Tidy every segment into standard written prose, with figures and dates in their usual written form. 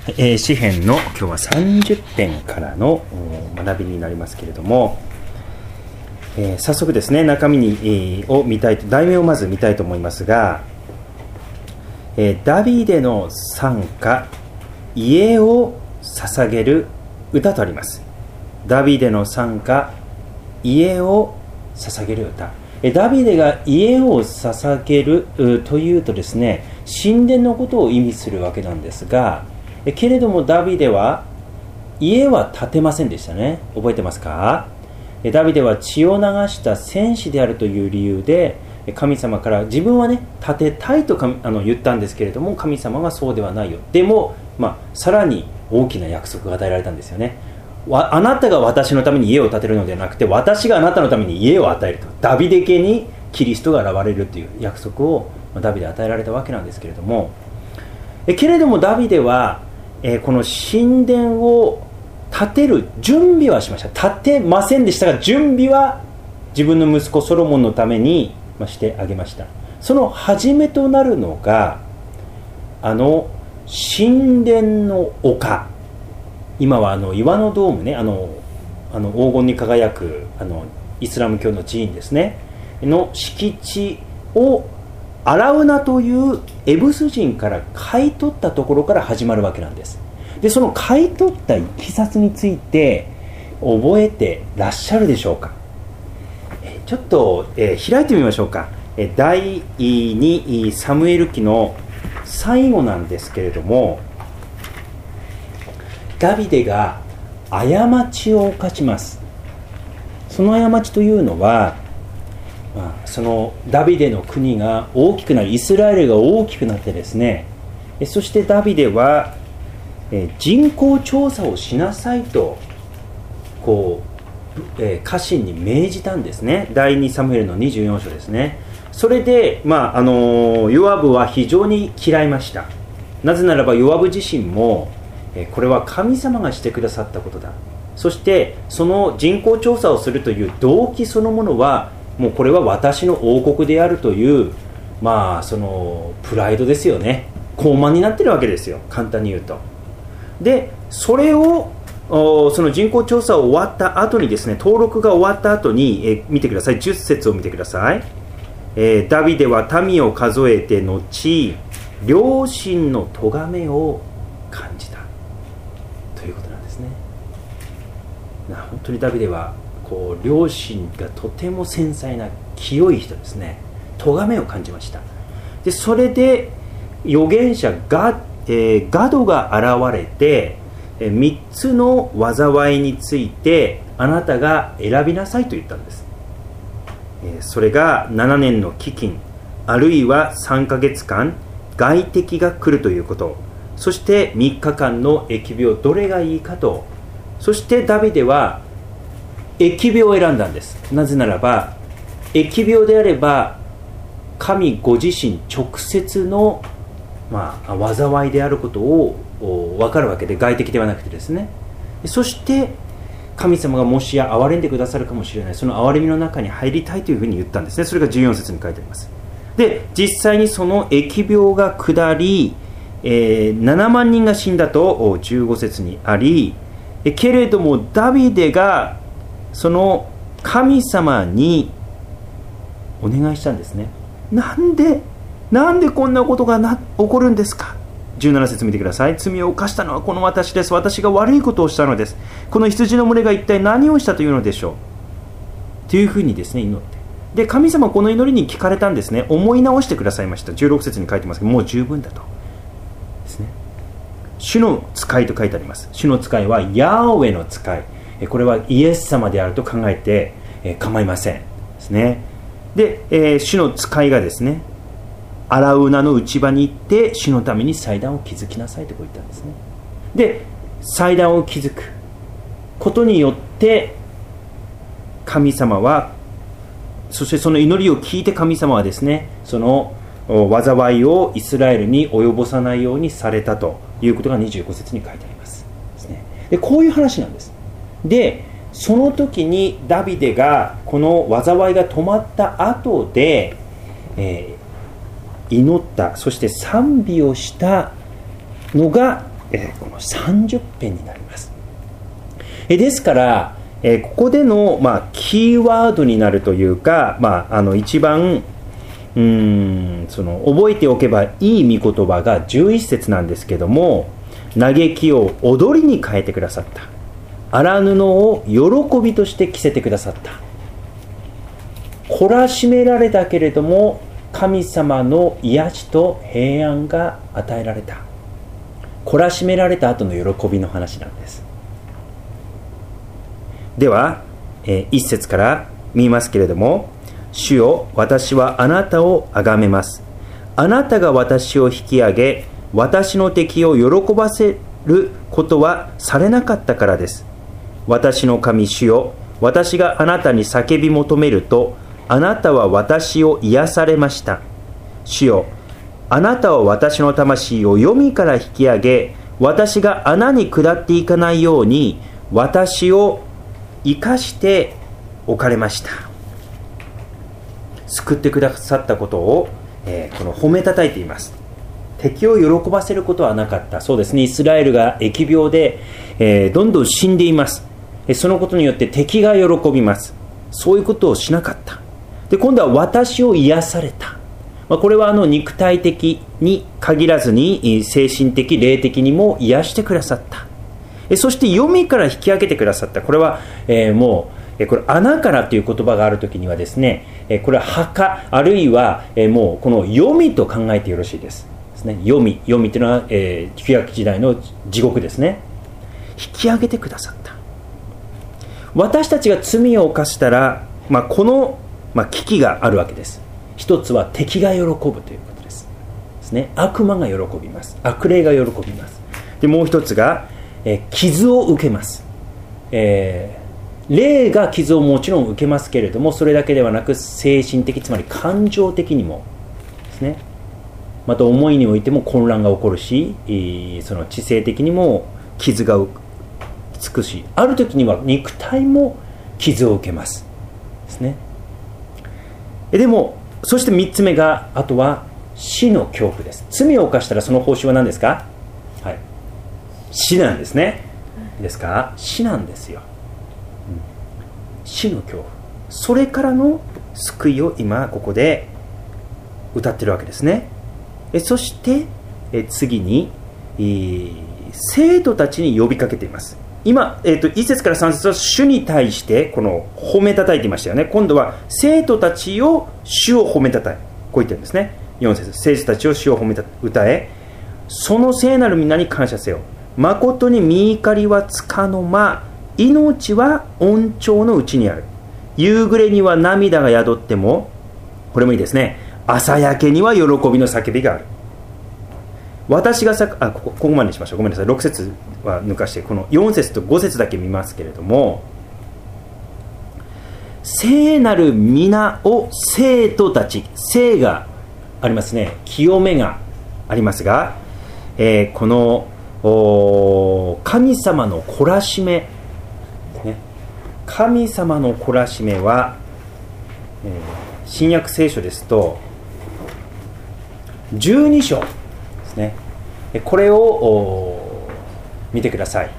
詩編の今日は30編からの学びになりますけれども、早速ですね、中身を見たいと、題名をまず見たいと思いますが、ダビデの賛歌、家を捧げる歌とあります。ダビデの賛歌、家を捧げる歌。ダビデが家を捧げるというとですね、神殿のことを意味するわけなんですが、けれどもダビデは家は建てませんでしたね。覚えてますか？ダビデは血を流した戦士であるという理由で神様から自分はね建てたいと言ったんですけれども、神様はそうではないよ。でも、さらに大きな約束が与えられたんですよね。あなたが私のために家を建てるのではなくて、私があなたのために家を与えると。ダビデ家にキリストが現れるという約束をダビデは与えられたわけなんですけれども、けれどもダビデはこの神殿を建てる準備はしました。建てませんでしたが、準備は自分の息子ソロモンのためにしてあげました。その始めとなるのが神殿の丘、今は岩のドームね、黄金に輝くイスラム教の寺院ですねの敷地をアラウナというエブス人から買い取ったところから始まるわけなんです。でその買い取ったいきさつについて覚えてらっしゃるでしょうか？ちょっと、開いてみましょうか。第2サムエル記の最後なんですけれども、ダビデが過ちを犯します。その過ちというのは、そのダビデの国が大きくなる、イスラエルが大きくなってですね、そしてダビデは人口調査をしなさいと家臣に命じたんですね。第2サムエルの24章ですね。それで、ヨアブは非常に嫌いました。なぜならばヨアブ自身もこれは神様がしてくださったことだ。そしてその人口調査をするという動機そのものはもうこれは私の王国であるという、そのプライドですよね。高慢になってるわけですよ、簡単に言うと。でそれをその人口調査を終わった後にですね、登録が終わった後に、見てください。10節を見てください。ダビデは民を数えて後、良心の咎めを感じたということなんですね。本当にダビデは良心がとても繊細な清い人ですね。咎めを感じました。でそれで預言者ガドが現れて3つの災いについてあなたが選びなさいと言ったんです。それが7年の飢饉、あるいは3ヶ月間外敵が来るということ、そして3日間の疫病、どれがいいかと。そしてダビデは疫病を選んだんです。なぜならば疫病であれば神ご自身直接の、災いであることを分かるわけで、外敵ではなくてですね。そして神様がもしや憐れんでくださるかもしれない、その憐れみの中に入りたいというふうに言ったんですね。それが14節に書いてあります。で実際にその疫病が下り、7万人が死んだと15節にあり、けれどもダビデがその神様にお願いしたんですね。なんでこんなことが起こるんですか。17節見てください。罪を犯したのはこの私です。私が悪いことをしたのです。この羊の群れが一体何をしたというのでしょうというふうにですね祈って、で神様はこの祈りに聞かれたんですね。思い直してくださいました。16節に書いてますけど、もう十分だとですね。主の使いと書いてあります。主の使いはヤーウェの使い、これはイエス様であると考えて構いませんですね。で、主の使いがですね、アラウナの内場に行って主のために祭壇を築きなさいとこう言ったんですね。で祭壇を築くことによって神様は、そしてその祈りを聞いて神様はですね、その災いをイスラエルに及ぼさないようにされたということが25節に書いてありますですね。でこういう話なんです。でその時にダビデがこの災いが止まった後で、祈った、そして賛美をしたのがこの30編になります。ですから、ここでの、キーワードになるというか、一番その覚えておけばいい御言葉が11節なんですけども、嘆きを踊りに変えてくださった、荒布を喜びとして着せてくださった、懲らしめられたけれども神様の癒しと平安が与えられた。懲らしめられた後の喜びの話なんです。では、一節から見ますけれども、主よ、私はあなたを崇めます。あなたが私を引き上げ、私の敵を喜ばせることはされなかったからです。私の神主よ、私があなたに叫び求めると、あなたは私を癒されました。主よ、あなたは私の魂を黄泉から引き上げ、私が穴に下っていかないように、私を生かしておかれました。救ってくださったことを、この褒めたたえています。敵を喜ばせることはなかった。そうですね、イスラエルが疫病で、どんどん死んでいます。そのことによって敵が喜びます。そういうことをしなかった。で、今度は私を癒された。これは肉体的に限らずに精神的、霊的にも癒してくださった。そして黄泉から引き上げてくださった。これは、もうこれ穴からという言葉があるときにはですね、これは墓あるいはもうこの黄泉と考えてよろしいですね。黄泉というのは、旧約時代の地獄ですね。引き上げてくださった。私たちが罪を犯したら、この、危機があるわけです。一つは敵が喜ぶということですね。悪魔が喜びます。悪霊が喜びます。で、もう一つが、傷を受けます。霊が傷をもちろん受けますけれども、それだけではなく精神的、つまり感情的にもですね、また思いにおいても混乱が起こるし、その知性的にも傷がつくし、ある時には肉体も傷を受けますですね。でもそして3つ目が、あとは死の恐怖です。罪を犯したらその報酬は何ですか？はい、死なんですね。ですから死なんですよ。死の恐怖、それからの救いを今ここで歌ってるわけですね。そして次に生徒たちに呼びかけています。今、1節から3節は主に対してこの褒めたたいていましたよね。今度は生徒たちを主を褒めたたえ、こう言ってるんですね。4節、生徒たちを主を褒めた歌え、その聖なる皆に感謝せよ。誠に御怒りはつかの間、命は恩寵のうちにある。夕暮れには涙が宿っても、これもいいですね、朝焼けには喜びの叫びがある。私がここまでにしましょう。ごめんなさい、6節は抜かして、この4節と5節だけ見ますけれども、聖なる皆を生徒たち、聖がありますね、清めがありますが、この神様の懲らしめ、神様の懲らしめは、新約聖書ですと12章ですね。これを見てください。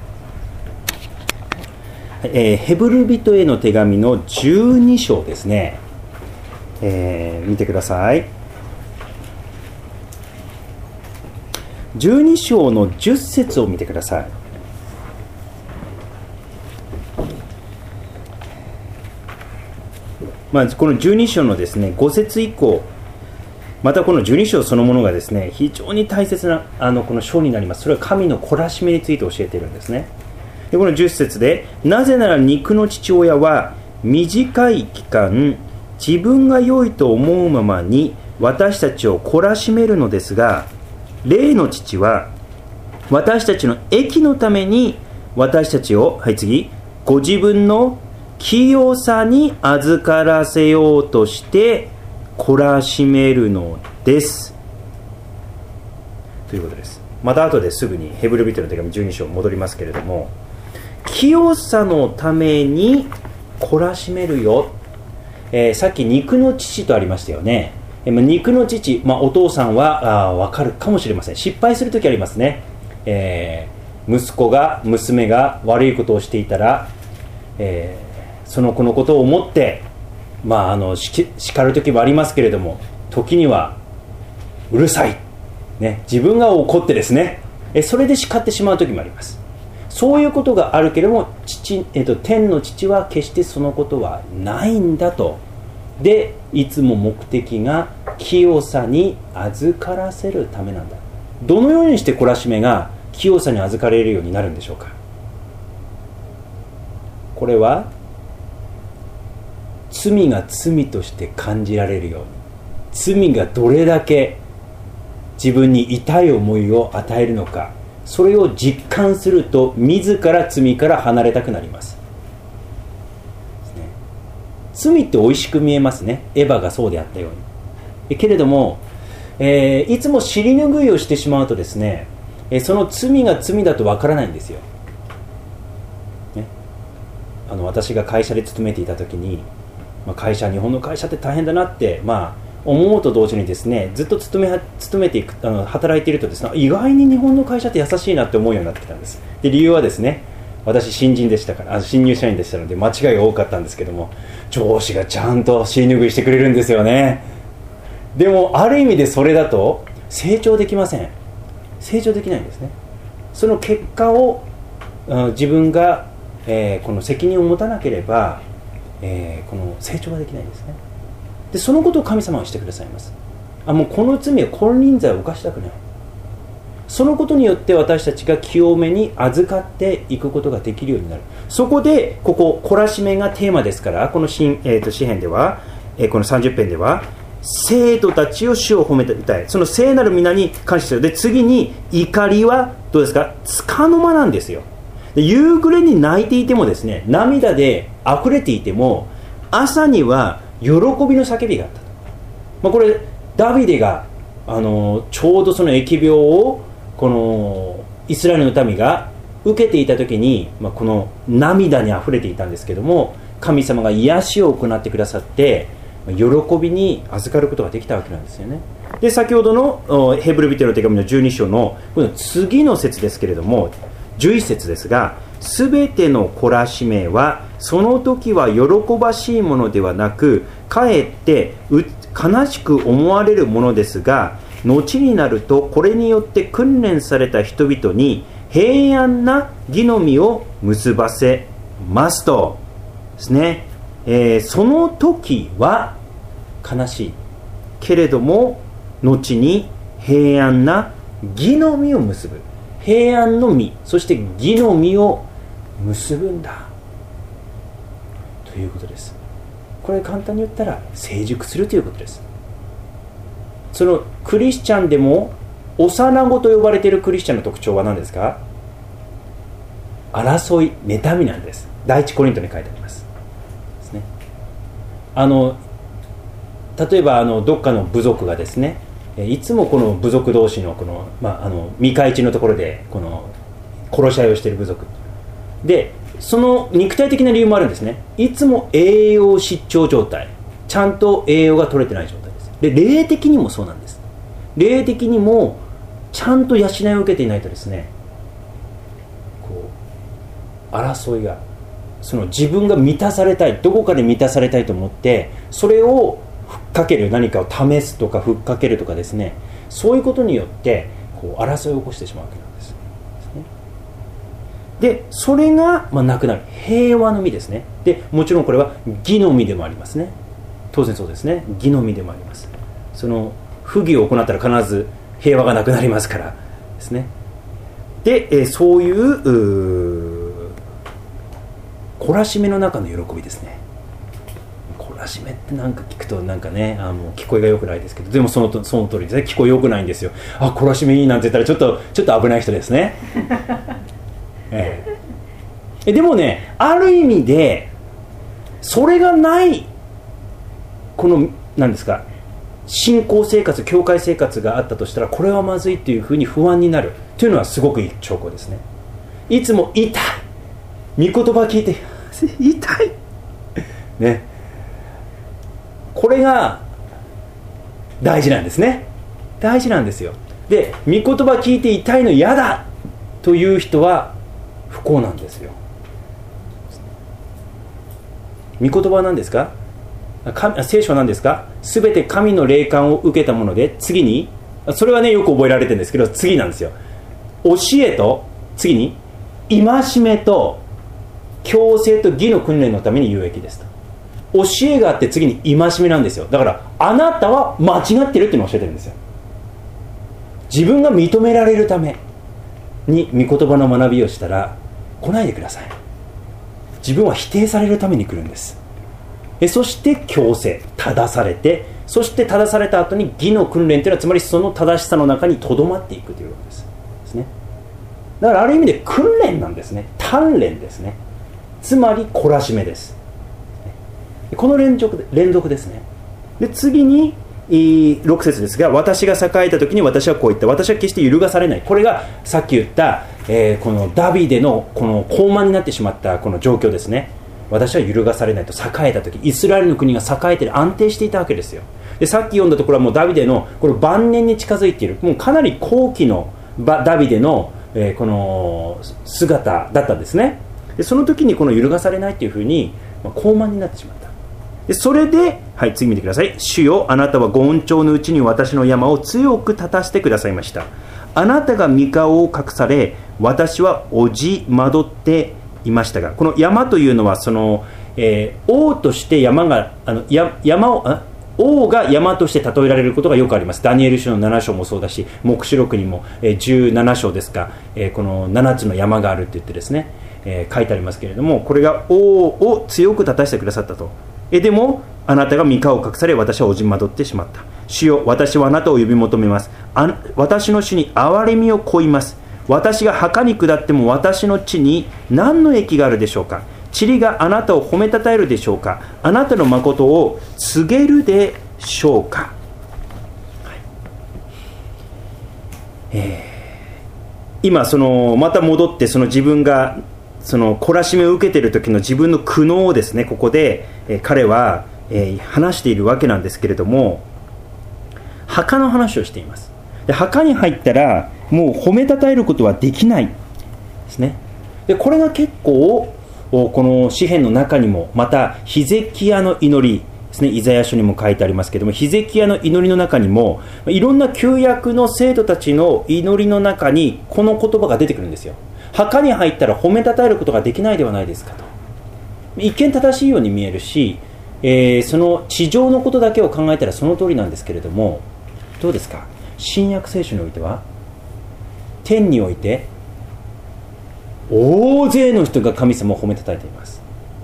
ヘブル人への手紙の12章ですね。見てください。12章の10節を見てください。この12章のですね、5節以降、またこの12章そのものがですね、非常に大切なこの章になります。それは神の懲らしめについて教えているんですね。で、この10節で、なぜなら肉の父親は短い期間、自分が良いと思うままに私たちを懲らしめるのですが、霊の父は私たちの益のために私たちを、次、ご自分の清さに預からせようとして懲らしめるのですということです。また後ですぐにヘブル人の手紙12章戻りますけれども、清さのために懲らしめるよ、さっき肉の父とありましたよね。肉の父、お父さんは分かるかもしれません。失敗するときありますね。 息子が娘が悪いことをしていたら、その子のことを思って、叱る時もありますけれども、時にはうるさい、自分が怒ってですね、それで叱ってしまう時もあります。そういうことがあるけれども、天の父は決してそのことはないんだと。で、いつも目的が清さに預からせるためなんだ。どのようにして懲らしめが清さに預かれるようになるんでしょうか。これは罪が罪として感じられるように、罪がどれだけ自分に痛い思いを与えるのか、それを実感すると自ら罪から離れたくなります。罪って美味しく見えますね。エヴァがそうであったように。けれども、いつも尻拭いをしてしまうとですね、その罪が罪だとわからないんですよ。私が会社で勤めていた時に、日本の会社って大変だなって、思うと同時にですね、ずっと勤めていく働いているとですね、意外に日本の会社って優しいなって思うようになってきたんです。で、理由はですね、私新入社員でしたので間違いが多かったんですけども、上司がちゃんと尻拭いしてくれるんですよね。でもある意味でそれだと成長できません。成長できないんですね。その結果を自分が、この責任を持たなければ、この成長ができないんですね。で、そのことを神様はしてくださいます。もうこの罪は金輪際を犯したくない。そのことによって私たちが清めに預かっていくことができるようになる。そこでここ懲らしめがテーマですから、この詩編では、この30編では生徒たちを主を褒めたい、その聖なる皆に感謝する。で、次に怒りはどうですか、束の間なんですよ。で、夕暮れに泣いていてもですね、涙で溢れていても朝には喜びの叫びがあったと。これダビデがちょうどその疫病をこのイスラエルの民が受けていた時に、この涙にあふれていたんですけども、神様が癒しを行ってくださって喜びに預かることができたわけなんですよね。で、先ほどのヘブル人への手紙の12章のこの次の節ですけれども、11節ですが、すべての懲らしめはその時は喜ばしいものではなく、かえって悲しく思われるものですが、後になるとこれによって訓練された人々に平安な義の実を結ばせますとですね。その時は悲しいけれども、後に平安な義の実を結ぶ。平安の実、そして義の実を結ぶんだということです。これ簡単に言ったら成熟するということです。そのクリスチャンでも幼子と呼ばれているクリスチャンの特徴は何ですか？争い、妬みなんです。第一コリントに書いてありますですね。例えばどっかの部族がですね、いつもこの部族同士のこの、未開地のところでこの殺し合いをしている部族で、その肉体的な理由もあるんですね。いつも栄養失調状態、ちゃんと栄養が取れてない状態です。で、霊的にもそうなんです。霊的にもちゃんと養いを受けていないとですね、こう争いが、その自分が満たされたい、どこかで満たされたいと思ってそれをふっかける、何かを試すとかふっかけるとかですね、そういうことによってこう争いを起こしてしまうわけなんです。で、それがなくなる平和の実ですね。で、もちろんこれは義の実でもありますね。当然そうですね、義の実でもあります。その不義を行ったら必ず平和がなくなりますからですね。で、そういう懲らしめの中の喜びですね。懲らしめってなんか聞くとなんかね、もう聞こえが良くないですけど、でもその通りですね。聞こえ良くないんですよ。懲らしめいいなんて言ったらちょっと危ない人ですね。でもね、ある意味でそれがないこの何ですか、信仰生活、教会生活があったとしたら、これはまずいというふうに不安になるというのはすごくいい兆候ですね。いつも痛い、御言葉聞いて痛いね、これが大事なんですね。大事なんですよ。で、御言葉聞いて痛いの嫌だという人は不幸なんですよ。御言葉は何ですか？聖書は何ですか？すべて神の霊感を受けたもので、次に、それはねよく覚えられてるんですけど、次なんですよ。教えと、次に戒めと矯正と義の訓練のために有益ですと。教えがあって次に戒めなんですよ。だからあなたは間違ってるっていうのを教えてるんですよ。自分が認められるために御言葉の学びをしたら来ないでください。自分は否定されるために来るんです。そして矯正、正されて、そして正された後に義の訓練というのは、つまりその正しさの中にとどまっていくということですね。だからある意味で訓練なんですね。鍛錬ですね。つまり懲らしめです。この連続ですね。で次に6節ですが、私が栄えた時に私はこう言った。私は決して揺るがされない。これがさっき言った、このダビデのこの高慢になってしまったこの状況ですね。私は揺るがされないと。栄えた時、イスラエルの国が栄えて安定していたわけですよ。でさっき読んだところはもうダビデのこの晩年に近づいている、もうかなり後期のダビデの、この姿だったんですね。でその時にこの揺るがされないというふうに、高慢になってしまった。でそれで、はい、次見てください。主よ、あなたはご恩寵のうちに私の山を強く立たせてくださいました。あなたが御顔を隠され、私はおじ惑っていましたが、この山というのはその、王として山が王が山として例えられることがよくあります。ダニエル書の7章もそうだし、黙示録にも、17章ですか、この7つの山があるって言ってですね、書いてありますけれども、これが王を強く立たせてくださったと。でもあなたが御顔を隠され、私はおじ惑ってしまった。主よ、私はあなたを呼び求めます。私の主に憐れみを乞います。私が墓に下っても私の地に何の益があるでしょうか。塵があなたを褒めたたえるでしょうか。あなたの誠を告げるでしょうか。はい、今そのまた戻って、その自分がその懲らしめを受けている時の自分の苦悩をですね、ここで、彼は、話しているわけなんですけれども、墓の話をしています。で墓に入ったらもう褒めたたえることはできないですね。でこれが結構この詩篇の中にも、またヒゼキヤの祈りですね、イザヤ書にも書いてありますけれども、ヒゼキヤの祈りの中にもいろんな旧約の生徒たちの祈りの中にこの言葉が出てくるんですよ。墓に入ったら褒めたたえることができないではないですかと。一見正しいように見えるし、その地上のことだけを考えたらその通りなんですけれども、どうですか。新約聖書においては、天において大勢の人が神様を褒めたたえています。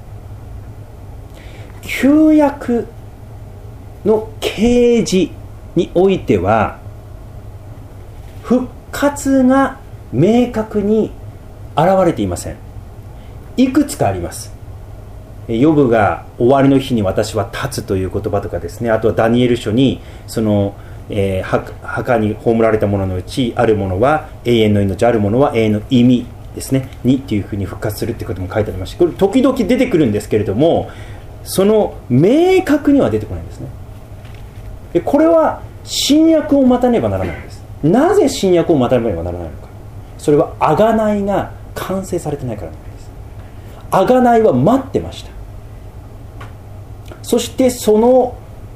旧約の啓示においては復活が明確に現れていません。いくつかあります。ヨブが終わりの日に私は立つという言葉とかですね、あとはダニエル書にその、墓に葬られたもののうちあるものは永遠の命、あるものは永遠の意味ですねにっていうふうに復活するってことも書いてありまして、これ時々出てくるんですけれども、その明確には出てこないんですね。でこれは新約を待たねばならないんです。なぜ新約を待たねばならないのか。それは贖いが完成されてないからなんです。贖いは待ってました。そしてその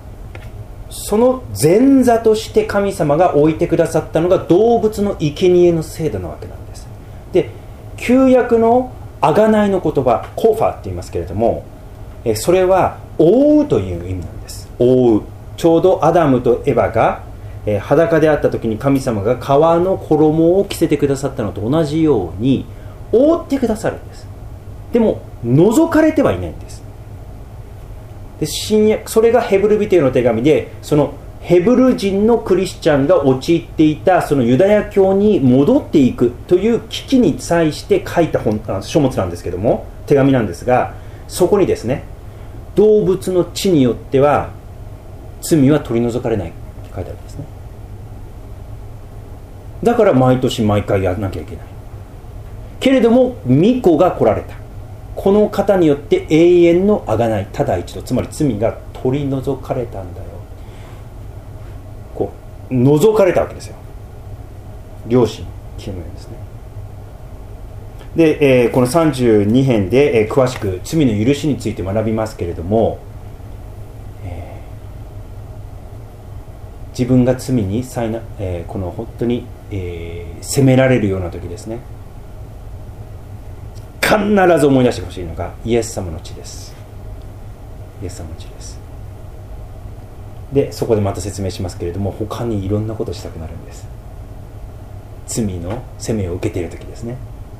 前座として神様が置いてくださったのが動物の生贄の制度なわけなんです。で旧約の贖いの言葉、コファって言いますけれども、それは覆うという意味なんです。覆う。ちょうどアダムとエヴァが裸であった時に神様が革の衣を着せてくださったのと同じように覆ってくださるんです。でも覗かれてはいないんです。で新約、それがヘブル人への手紙で、そのヘブル人のクリスチャンが陥っていたそのユダヤ教に戻っていくという危機に際して書いた書物なんですけども、手紙なんですが、そこにですね、動物の血によっては罪は取り除かれないって書いてあるんですね。だから毎年毎回やらなきゃいけないけれども、御子が来られた。この方によって永遠の贖い、ただ一度、つまり罪が取り除かれたんだよ。こう除かれたわけですよ。良心、清めるんですね。 で、この32編で、詳しく罪の許しについて学びますけれども、自分が罪にこの本当に、責められるような時ですね、必ず思い出してほしいのがイエス様の血です。イエス様の血です。でそこでまた説明しますけれども、他にいろんなことをしたくなるんです。罪の責めを受けている時ですね。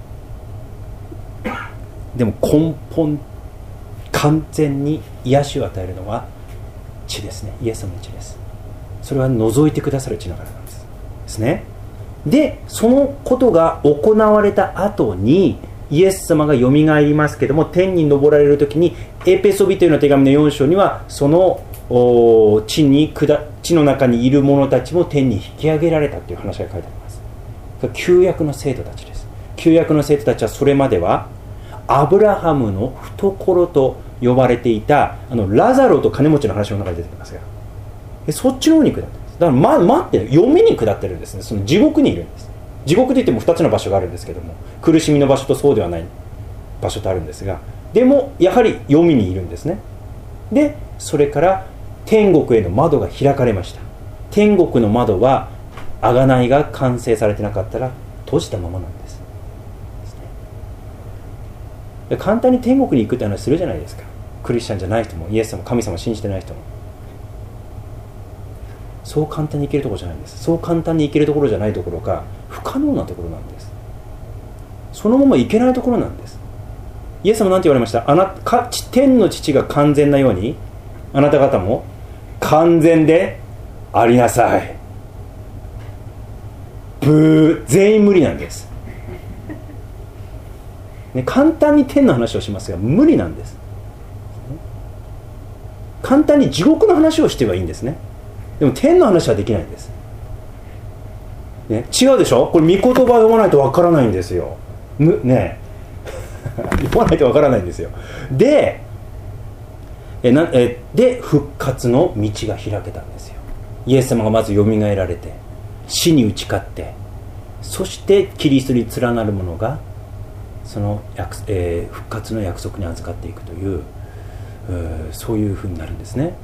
でも根本完全に癒しを与えるのは血ですね。イエス様の血です。それは除いてくださる血のからなんですね。でそのことが行われた後にイエス様がよみがえりますけども、天に昇られる時にエペソビトへの手紙の4章にはその地の中にいる者たちも天に引き上げられたという話が書いてあります。旧約の生徒たちです。旧約の生徒たちはそれまではアブラハムの懐と呼ばれていたラザロと金持ちの話の中で出てきますが、そっちの方に下ってます。だから待ってる、読みに下ってるんですね。その地獄にいるんです。地獄といっても2つの場所があるんですけども、苦しみの場所とそうではない場所とあるんですが、でもやはり読みにいるんですね。でそれから天国への窓が開かれました。天国の窓は贖いが完成されてなかったら閉じたままなんです。簡単に天国に行くって話するじゃないですか。クリスチャンじゃない人も、イエス様神様を信じてない人も。そう簡単に行けるところじゃないんです。そう簡単に行けるところじゃないところか、不可能なところなんです。そのまま行けないところなんです。イエス様なんて言われました？天の父が完全なようにあなた方も完全でありなさい。全員無理なんです、ね、簡単に天の話をしますが無理なんです。簡単に地獄の話をしてはいいんですね。でも天の話はできないんです、ね、違うでしょ。これ御言葉を読まないとわからないんですよ、ね読まないとわからないんですよ。で復活の道が開けたんですよ。イエス様がまずよみがえられて死に打ち勝って、そしてキリストに連なる者がその復活の約束に預かっていくという、そういうふうになるんですね。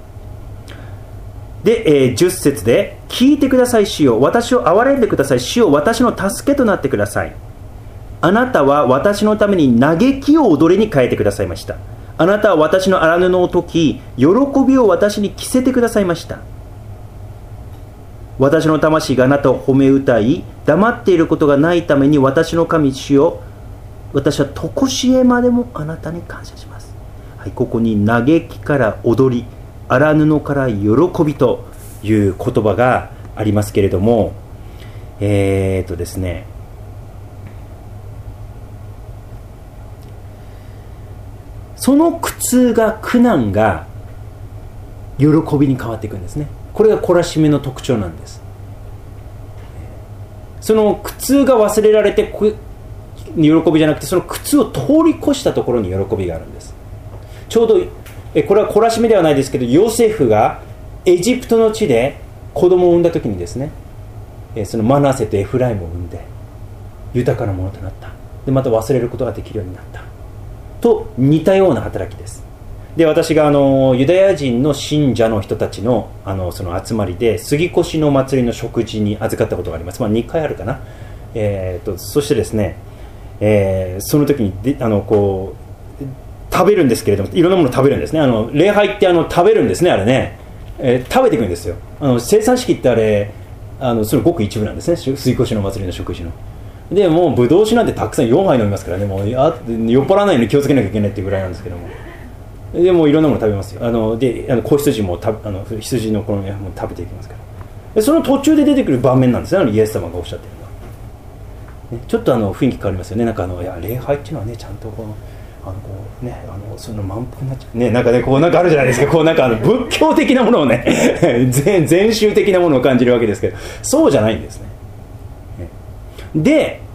で、10節で聞いてください主よ、私を憐れんでください主よ、私の助けとなってください。あなたは私のために嘆きを踊りに変えてくださいました。あなたは私の荒布を解き、喜びを私に着せてくださいました。私の魂があなたを褒め歌い、黙っていることがないために私の神主よ、私は常しえまでもあなたに感謝します。はい、ここに嘆きから踊り、荒布から喜びという言葉がありますけれども、ですね、その苦痛が苦難が喜びに変わっていくんですね。これが懲らしめの特徴なんです。その苦痛が忘れられて喜びじゃなくて、その苦痛を通り越したところに喜びがあるんです。ちょうどこれは懲らしめではないですけど、ヨセフがエジプトの地で子供を産んだ時にですね、そのマナセとエフライムを産んで豊かなものとなった。でまた忘れることができるようになったと似たような働きです。で私がユダヤ人の信者の人たちのその集まりで杉越の祭りの食事に預かったことがあります。2回あるかな。そしてですね、その時にこう食べるんですけれども、いろんなもの食べるんですね。礼拝って食べるんですね、あれね、食べていくんですよ。生産式ってあれそれごく一部なんですね、杉越の祭りの食事の。でもうブドウ酒なんてたくさん4杯飲みますからね、もう酔っ払わないように気をつけなきゃいけないっていうぐらいなんですけども、でもういろんなもの食べますよ。で子羊も羊のこのも食べていきますから。でその途中で出てくる場面なんですね、イエス様がおっしゃってるのは、ね、ちょっと雰囲気変わりますよね。なんかいや礼拝っていうのはね、ちゃんとこうね、その満腹になっちゃうね、なんかね、こうなんかあるじゃないですか、こうなんか仏教的なものをね禅宗的なものを感じるわけですけど、そうじゃないんですね。で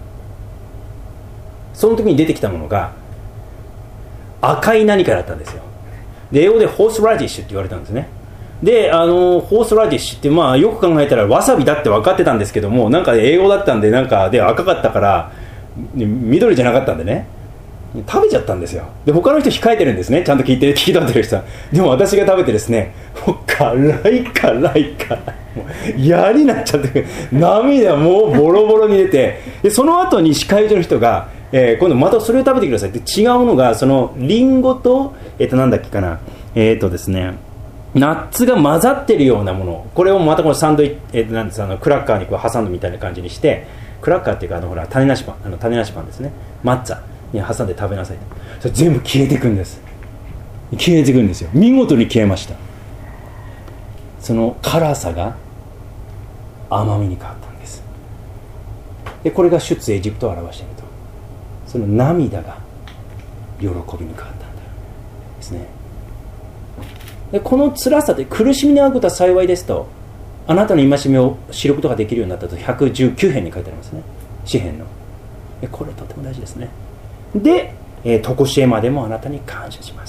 その時に出てきたものが赤い何かだったんですよ。で英語でホースラディッシュって言われたんですね。でホースラディッシュってよく考えたらわさびだって分かってたんですけども、なんか英語だったんで、なんかで赤かったから緑じゃなかったんでね、食べちゃったんですよ。で他の人控えてるんですね、ちゃんと聞き取ってる人は。でも私が食べてですね、もう辛いもう嫌になっちゃって、涙もうボロボロに出て、でその後に司会所の人が、今度またそれを食べてくださいって、違うのがそのリンゴとなんだっけかな、ですね、ナッツが混ざってるようなもの、これをまたこのサンドイッチ、なんですクラッカーにこう挟んでみたいな感じにして、クラッカーっていうかほら種なしパン、種なしパンですね、マッツァに挟んで食べなさいと。それ全部消えていくんです。消えていくんですよ。見事に消えました。その辛さが甘みに変わったんです。でこれが出エジプトを表していると、その涙が喜びに変わったんだですね。でこの辛さで苦しみに遭うことは幸いですと、あなたの戒めを知ることができるようになったと119編に書いてありますね、詩編の。これとても大事ですね。で、常しえまでもあなたに感謝します。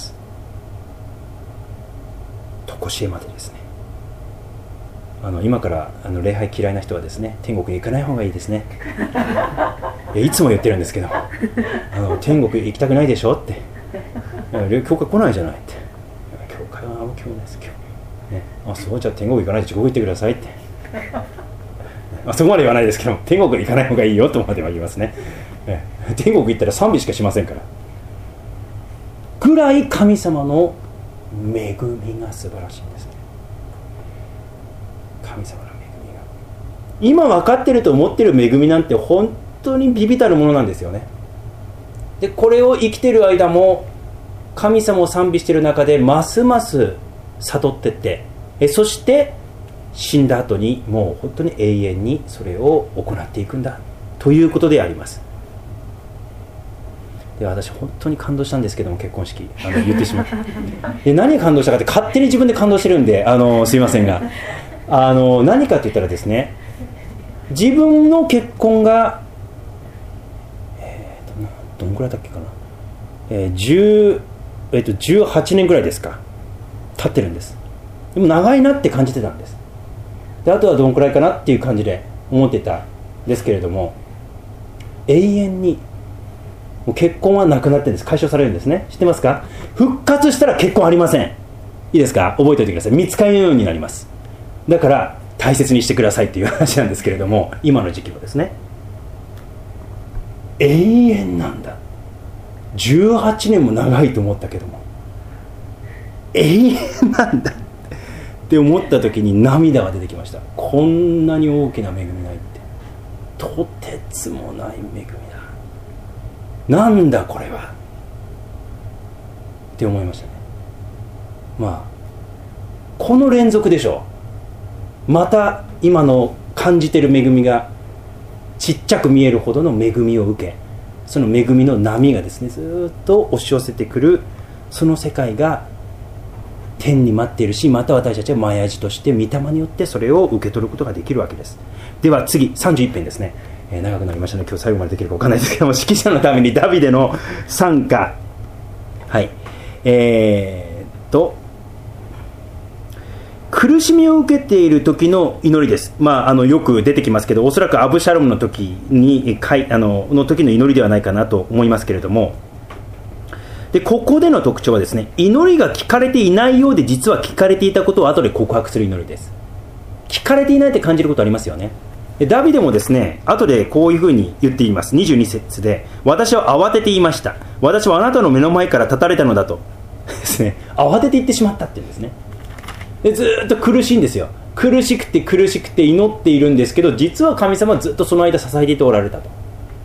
常しえまでですね。今から礼拝嫌いな人はですね、天国に行かない方がいいですね。いつも言ってるんですけど、天国行きたくないでしょって、教会来ないじゃないって、教会は興味ないです今日、ね、そうじゃあ天国行かないで地獄行ってくださいって、そこまで言わないですけど、天国行かない方がいいよとまでは言いますね。天国行ったら賛美しかしませんからぐらい、神様の恵みが素晴らしいんですね。神様の恵みが、今分かってると思ってる恵みなんて本当に微々たるものなんですよね。でこれを生きてる間も神様を賛美している中でますます悟ってって、そして死んだ後にもう本当に永遠にそれを行っていくんだということであります。で私本当に感動したんですけども、結婚式言ってしまったで何に感動したかって、勝手に自分で感動してるんですいませんが、何かって言ったらですね、自分の結婚がどんくらいだっけかな、18年ぐらいですか、経ってるんです。でも長いなって感じてたんです。であとはどんくらいかなっていう感じで思ってたんですけれども、永遠にもう結婚はなくなってるんです。解消されるんですね。知ってますか？復活したら結婚ありません。いいですか？覚えておいてください。見つかりのようになります。だから大切にしてくださいっていう話なんですけれども、今の時期はですね、永遠なんだ。18年も長いと思ったけども永遠なんだって思った時に涙が出てきました。こんなに大きな恵みないって、とてつもない恵みだ、なんだこれはって思いましたね。この連続でしょう。また今の感じてる恵みがちっちゃく見えるほどの恵みを受け、その恵みの波がですね、ずっと押し寄せてくる、その世界が天に待っているし、また私たちは前味として御霊によってそれを受け取ることができるわけです。では次31編ですね。長くなりましたので今日最後までできるか分からないですけども、指揮者のためにダビデの賛歌、はい苦しみを受けている時の祈りです。よく出てきますけど、おそらくアブシャロムの時にの時の祈りではないかなと思いますけれども、でここでの特徴はですね、祈りが聞かれていないようで実は聞かれていたことを後で告白する祈りです。聞かれていないって感じることありますよね。でダビデもですね、後でこういうふうに言っています。22節で、私は慌てて言いました。私はあなたの目の前から立たれたのだとですね、慌てて言ってしまったっていうんですね。でずっと苦しいんですよ。苦しくて祈っているんですけど、実は神様はずっとその間支えていておられたと。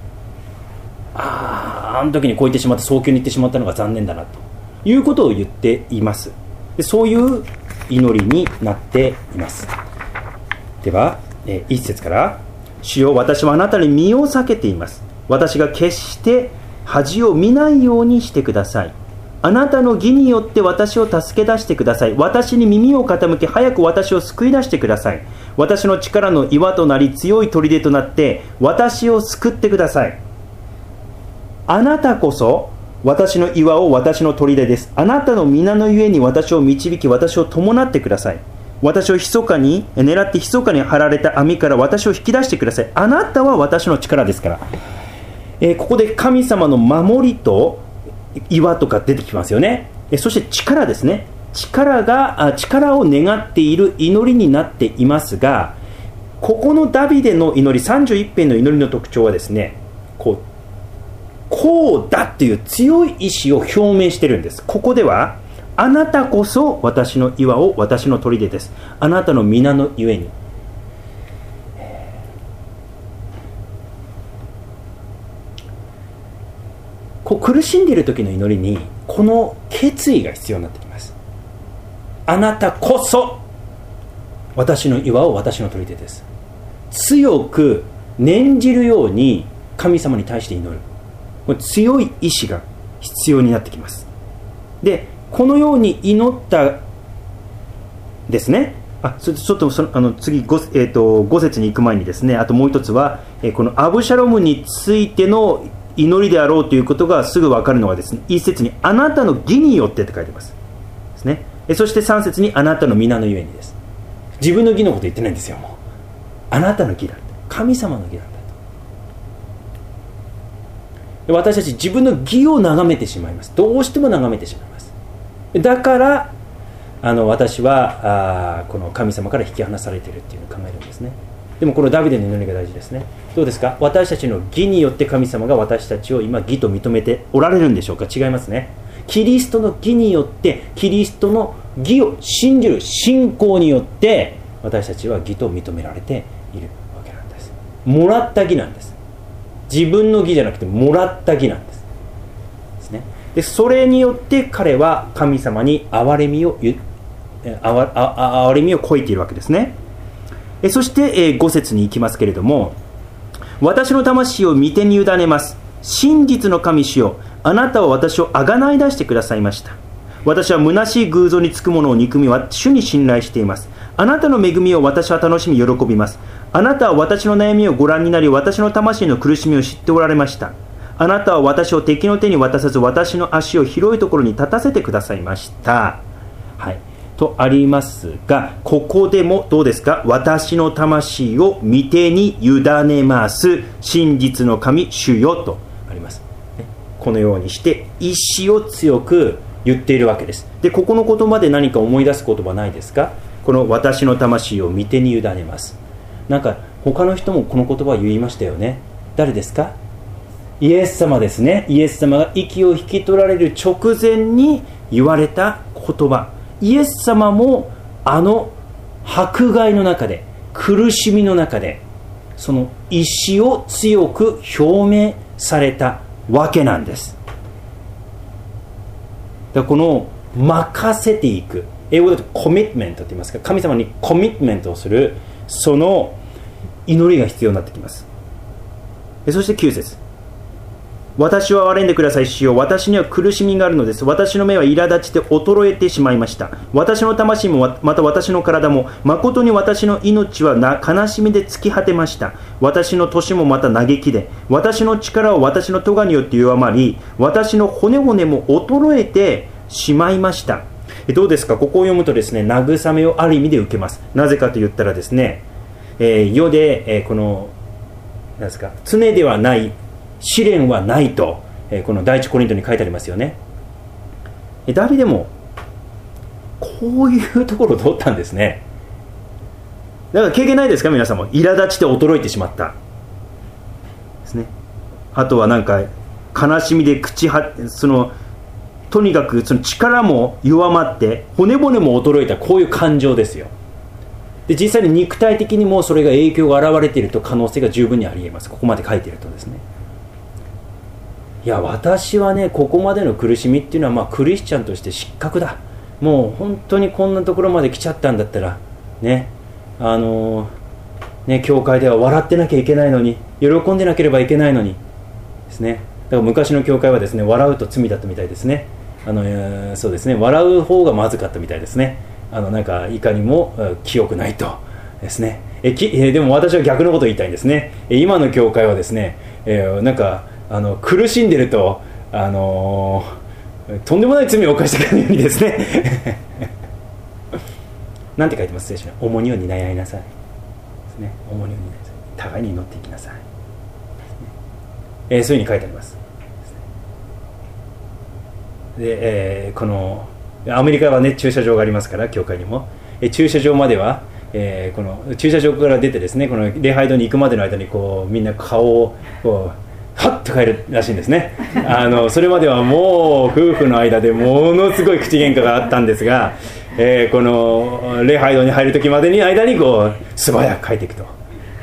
あの時にこう言ってしまって、早急に言ってしまったのが残念だなということを言っています。でそういう祈りになっています。では1節から、主よ、私はあなたに身を避けています。私が決して恥を見ないようにしてください。あなたの義によって私を助け出してください。私に耳を傾け、早く私を救い出してください。私の力の岩となり、強い砦となって私を救ってください。あなたこそ私の岩を私の砦です。あなたの皆のゆえに私を導き、私を伴ってください。私を狙って密かに張られた網から私を引き出してください。あなたは私の力ですから。 ここで神様の守りと岩とか出てきますよね。そして力ですね。力を願っている祈りになっていますが、ここのダビデの祈り、31編の祈りの特徴はですね、こうだっていう強い意志を表明してるんです。ここでは、あなたこそ私の岩を私の砦です。あなたの皆のゆえに。苦しんでいる時の祈りにこの決意が必要になってきます。あなたこそ私の岩を私の砦です。強く念じるように神様に対して祈る。これ強い意志が必要になってきます。で、このように祈ったですね。ちょっと次 5節に行く前にですね、あともう一つは、このアブシャロムについての祈りであろうということがすぐ分かるのはですね、一節にあなたの義によってって書いてますですね。そして3節にあなたの皆のゆえにです。自分の義のこと言ってないんですよ。もうあなたの義だ、神様の義なんだと。私たち自分の義を眺めてしまいます。どうしても眺めてしまいます。だから私はこの神様から引き離されているっていうのを考えるんですね。でもこのダビデの祈りが大事ですね。どうですか？私たちの義によって神様が私たちを今義と認めておられるんでしょうか？違いますね。キリストの義によって、キリストの義を信じる信仰によって私たちは義と認められているわけなんです。もらった義なんです。自分の義じゃなくてもらった義なんですね。でそれによって彼は神様に憐れみをこいているわけですね。そして5節に行きますけれども、私の魂を御手に委ねます。真実の神主よ、あなたは私をあがない出してくださいました。私は虚しい偶像につくものを憎み、主に信頼しています。あなたの恵みを私は楽しみ喜びます。あなたは私の悩みをご覧になり、私の魂の苦しみを知っておられました。あなたは私を敵の手に渡さず、私の足を広いところに立たせてくださいました。はいとありますが、ここでもどうですか？私の魂を御手に委ねます。真実の神主よとあります。このようにして意志を強く言っているわけです。で、ここの言葉で何か思い出す言葉ないですか？この私の魂を御手に委ねます。なんか他の人もこの言葉を言いましたよね。誰ですか？イエス様ですね。イエス様が息を引き取られる直前に言われた言葉。イエス様も迫害の中で、苦しみの中で、その意志を強く表明されたわけなんです。だからこの任せていく、英語だとコミットメントと言いますか、神様にコミットメントをする、その祈りが必要になってきます。そして9節、私は憐れんでください主よ、私には苦しみがあるのです。私の目は苛立ちで衰えてしまいました。私の魂もまた私の体も、誠に私の命は悲しみで尽き果てました。私の年もまた嘆きで、私の力を私の咎によって弱まり、私の骨々も衰えてしまいました。どうですか？ここを読むとですね、慰めをある意味で受けます。なぜかと言ったらですね、世で、このなんですか、常ではない試練はないと、この第一コリントに書いてありますよね。ダビデもこういうところを通ったんですね。だから経験ないですか？皆さんも苛立ちで衰えてしまったですね。あとはなんか悲しみでとにかくその力も弱まって骨々も衰えた、こういう感情ですよ。で実際に肉体的にもそれが影響が現れていると可能性が十分にありえます。ここまで書いているとですね。いや私はね、ここまでの苦しみっていうのはクリスチャンとして失格だ、もう本当にこんなところまで来ちゃったんだったらね、教会では笑ってなきゃいけないのに、喜んでなければいけないのにですね。だから昔の教会はですね、笑うと罪だったみたいですね。そうですね、笑う方がまずかったみたいですね。なんかいかにも清くないとですね。でも私は逆のことを言いたいんですね。今の教会はですね、なんか苦しんでるととんでもない罪を犯したかのようにですねなんて書いてますでしょう。重荷を担い合いなさいですね。重荷を担いなさい、互いに祈っていきなさいですね。 そういうふうに書いてあります。で、このアメリカはね、駐車場がありますから、教会にも、駐車場までは、この駐車場から出てですね、この礼拝堂に行くまでの間にこうみんな顔をこうハッと変えるらしいんですね。それまではもう夫婦の間でものすごい口喧嘩があったんですが、この礼拝堂に入る時までに間にこう素早く帰っていくと。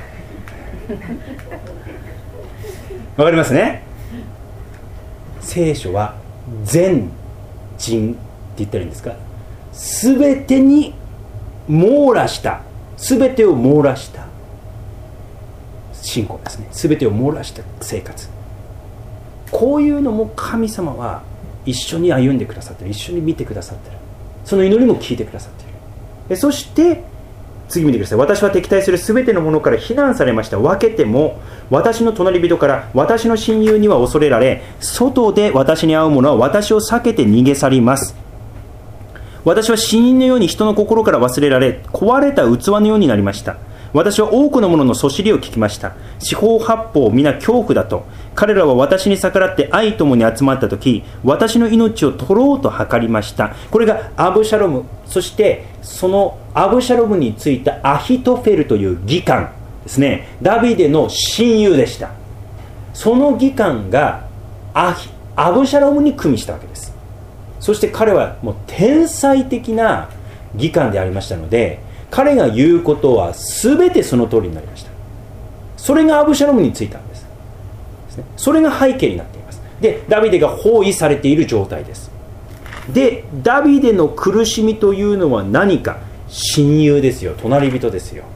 わかりますね。聖書は全人って言ったらいいんですか、すべてに網羅した、すべてを網羅した信仰ですね。すべてを網羅した生活、こういうのも神様は一緒に歩んでくださってる、一緒に見てくださってる、その祈りも聞いてくださっている。そして次見てください。私は敵対するすべてのものから非難されました。分けても私の隣人から私の親友には恐れられ、外で私に会う者は私を避けて逃げ去ります。私は死人のように人の心から忘れられ、壊れた器のようになりました。私は多くの者のそしりを聞きました。四方八方皆恐怖だと。彼らは私に逆らって愛ともに集まったとき、私の命を取ろうと図りました。これがアブシャロム、そしてそのアブシャロムについたアヒトフェルという議官ですね。ダビデの親友でした。その議官がアブシャロムに組みしたわけです。そして彼はもう天才的な議官でありましたので、彼が言うことは全てその通りになりました。それがアブシャロムについたんです。それが背景になっています。で、ダビデが包囲されている状態です。で、ダビデの苦しみというのは何か、親友ですよ、隣人ですよ。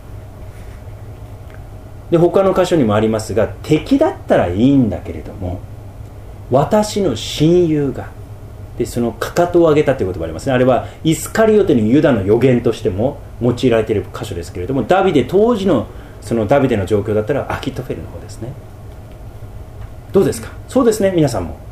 で、他の箇所にもありますが、敵だったらいいんだけれども、私の親友が、でそのかかとを上げたという言葉がありますね。あれはイスカリオテのユダの予言としても用いられている箇所ですけれども、ダビデ当時のそのダビデの状況だったらアキトフェルの方ですね。どうですか。そうですね、皆さんも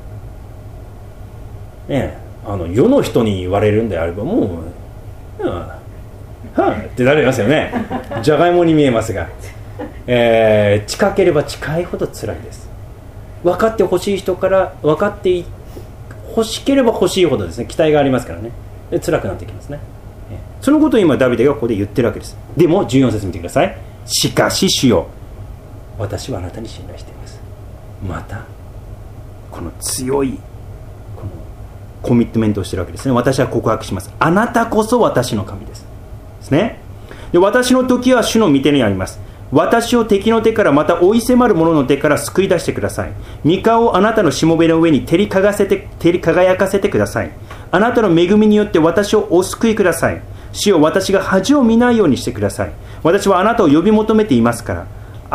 ね、世の人に言われるんであればもうはぁってなりますよね。じゃがいもに見えますが、近ければ近いほど辛いです。分かってほしい人から分かって欲しければ欲しいほどですね、期待がありますからね、で辛くなってきますね。そのことを今ダビデがここで言ってるわけです。でも14節見てください。しかし主よ、私はあなたに信頼しています。またこの強いこのコミットメントをしているわけですね。私は告白します。あなたこそ私の神ですですね。で、私の時は主の御手にあります。私を敵の手から、また追い迫る者の手から救い出してください。御顔をあなたのしもべの上に照り輝かせてください。あなたの恵みによって私をお救いください。主よ、私が恥を見ないようにしてください。私はあなたを呼び求めていますから。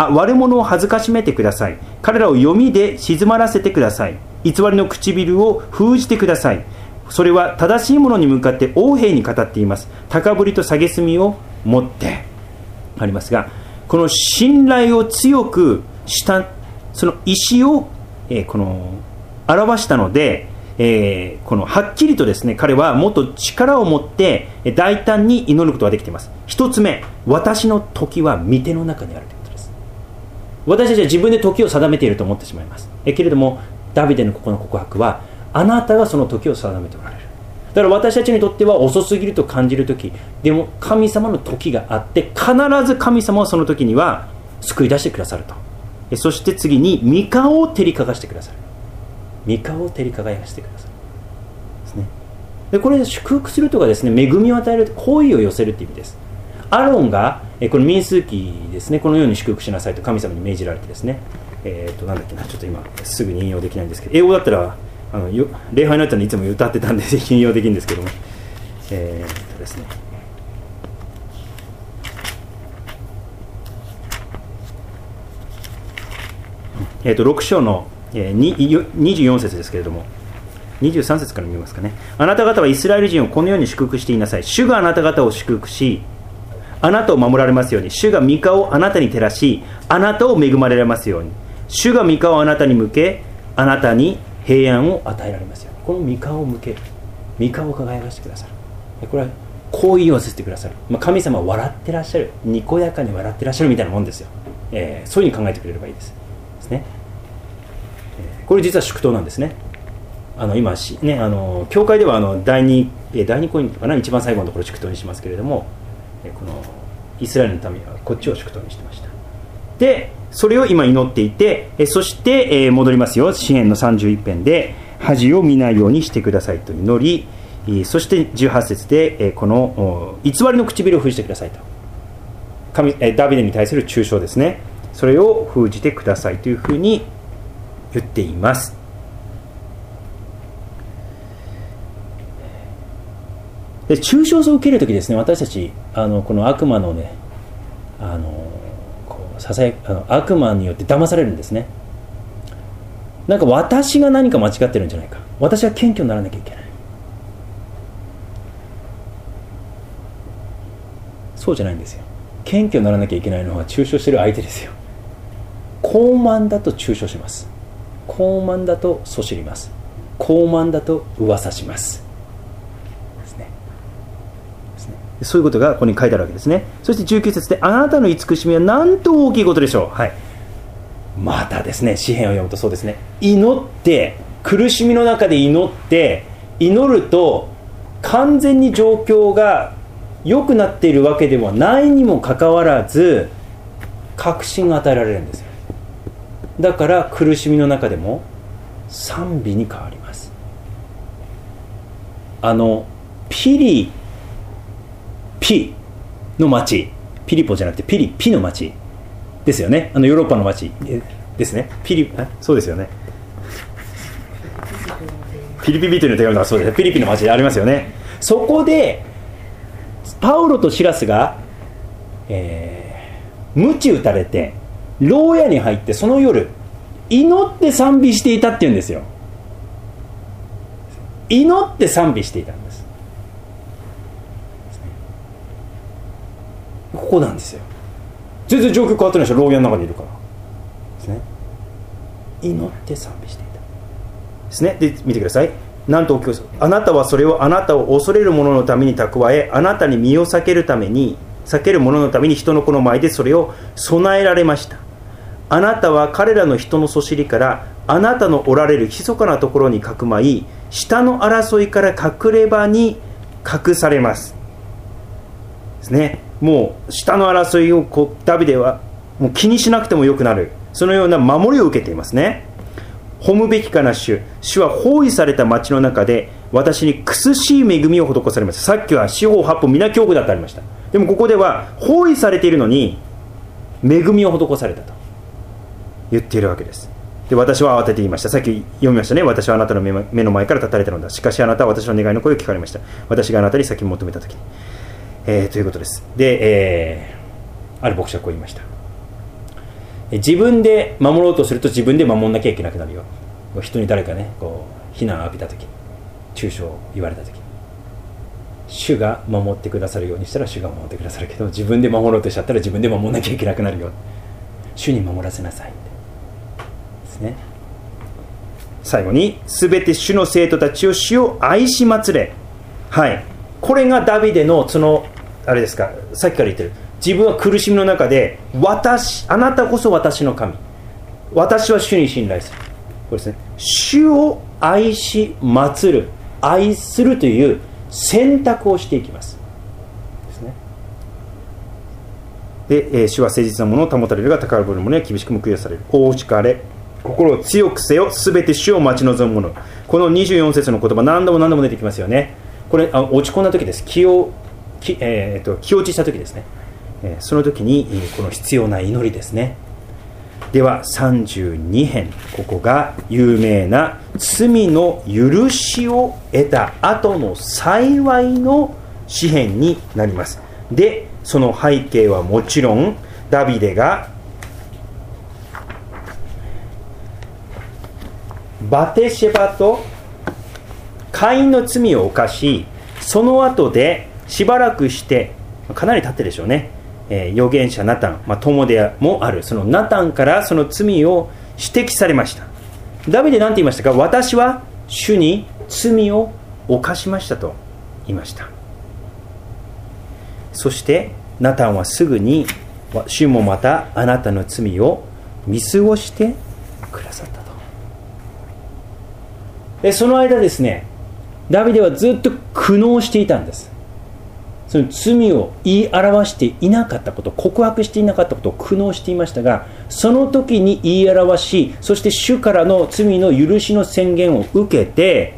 悪者を恥ずかしめてください。彼らを読みで静まらせてください。偽りの唇を封じてください。それは正しい者に向かって横柄に語っています。高ぶりと蔑みを持ってありますが、この信頼を強くしたその意思を、表したので、このはっきりとですね、彼はもっと力を持って大胆に祈ることができています。一つ目、私の時は御手の中にあるということです。私たちは自分で時を定めていると思ってしまいます。けれどもダビデのここの告白は、あなたがその時を定めておられる。だから私たちにとっては遅すぎると感じる時でも、神様の時があって、必ず神様はその時には救い出してくださると。そして次に御顔を照りかがしてくださる。御顔を照り輝かしてくださるですね。で、これで祝福するとかですね、恵みを与える、好意を寄せるという意味です。アロンがこの民数記ですね、このように祝福しなさいと神様に命じられてですね、なんだっけな、ちょっと今すぐに引用できないんですけど、英語だったら礼拝のやったらいつも歌ってたんで引用できるんですけども、ですね、6章の24節ですけれども、23節から見ますかね。あなた方はイスラエル人をこのように祝福していなさい。主があなた方を祝福し、あなたを守られますように。主が御顔をあなたに照らし、あなたを恵まれますように。主が御顔をあなたに向け、あなたに平安を与えられますように。この御顔を向ける、御顔を輝かせてくださる。これは好意をさせてくださる、神様は笑ってらっしゃる、にこやかに笑ってらっしゃるみたいなもんですよ。そういうふうに考えてくれればいいですね。 これ実は祝祷なんですね。今ね、教会では第二コイントかな、一番最後のところ祝祷にしますけれども、このイスラエルの民はこっちを祝祷にしてました。でそれを今祈っていて、そして、戻りますよ。詩編の31編で恥を見ないようにしてくださいと祈り、そして18節で、この偽りの唇を封じてくださいと、ダビデに対する中傷ですね、それを封じてくださいというふうに言っています。で中傷を受けるときですね、私たちこの悪魔のね、悪魔によって騙されるんですね。なんか私が何か間違ってるんじゃないか、私は謙虚にならなきゃいけない。そうじゃないんですよ。謙虚にならなきゃいけないのは中傷してる相手ですよ。傲慢だと中傷します。傲慢だとそしります。傲慢だと噂しますですね。そういうことがここに書いてあるわけですね。そして19節で、あなたの慈しみはなんと大きいことでしょう。はい。またですね、詩編を読むとそうですね、祈って、苦しみの中で祈って祈ると完全に状況が良くなっているわけではないにもかかわらず確信が与えられるんですよ。だから苦しみの中でも賛美に変わります。ピリピの町、ピリポじゃなくてピリピの町ですよね。ヨーロッパの町ですね。そうですよね。ピリピ人の手紙はそうです。ピリピの町でありますよね。そこでパウロとシラスが、鞭打たれて牢屋に入って、その夜祈って賛美していたっていうんですよ。祈って賛美していたんです。ここなんですよ。全然状況変わってないでしょ、牢屋の中にいるからですね。祈って賛美していたですね。で見てください。なんとあなたはそれをあなたを恐れる者のために蓄え、あなたに身を避ける者のために人の子の前でそれを備えられました。あなたは彼らの人のそしりからあなたのおられる密かなところにかくまい、下の争いから隠れ場に隠されますですね。もう下の争いをダビデはもう気にしなくてもよくなる、そのような守りを受けていますね。褒むべきかな主は包囲された町の中で私に苦しい恵みを施されます。さっきは四方八方皆恐怖だってありました。でもここでは包囲されているのに恵みを施されたと言っているわけです。で私は慌てて言いました。さっき読みましたね。私はあなたの目の前から立たれたのだ。しかしあなたは私の願いの声を聞かれました。私があなたに先に求めたときに、ということです。で、ある牧師はこう言いました。自分で守ろうとすると自分で守んなきゃいけなくなるよ。人に誰かね非難を浴びたとき、中傷を言われたとき、主が守ってくださるようにしたら主が守ってくださるけど、自分で守ろうとしちゃったら自分で守んなきゃいけなくなるよ。主に守らせなさいですね。最後に、すべて主の生徒たちを主を愛し祭れ。はい、これがダビデのあれですか、さっきから言ってる、自分は苦しみの中であなたこそ私の神、私は主に信頼する、これですね。主を愛し祭る、愛するという選択をしていきますですね。で、主は誠実なものを保たれるが高ぶる者には厳しく報いされる。大しかれ、心を強くせよ、すべて主を待ち望む者。この24節の言葉何度も出てきますよね。これ落ち込んだ時です。気落ちした時ですね。その時にこの必要な祈りですね。では32編、ここが有名な罪の許しを得た後の幸いの詩編になります。でその背景はもちろんダビデがバテシェバとカインの罪を犯し、その後でしばらくしてかなり経ってでしょうね、預言者ナタン、友でもあるそのナタンからその罪を指摘されました。ダビデ何て言いましたか？私は主に罪を犯しましたと言いました。そしてナタンはすぐに、主もまたあなたの罪を見過ごしてくださったとその間ですね、ダビデはずっと苦悩していたんです。その罪を言い表していなかったこと、告白していなかったことを苦悩していましたが、その時に言い表し、そして主からの罪の許しの宣言を受けて、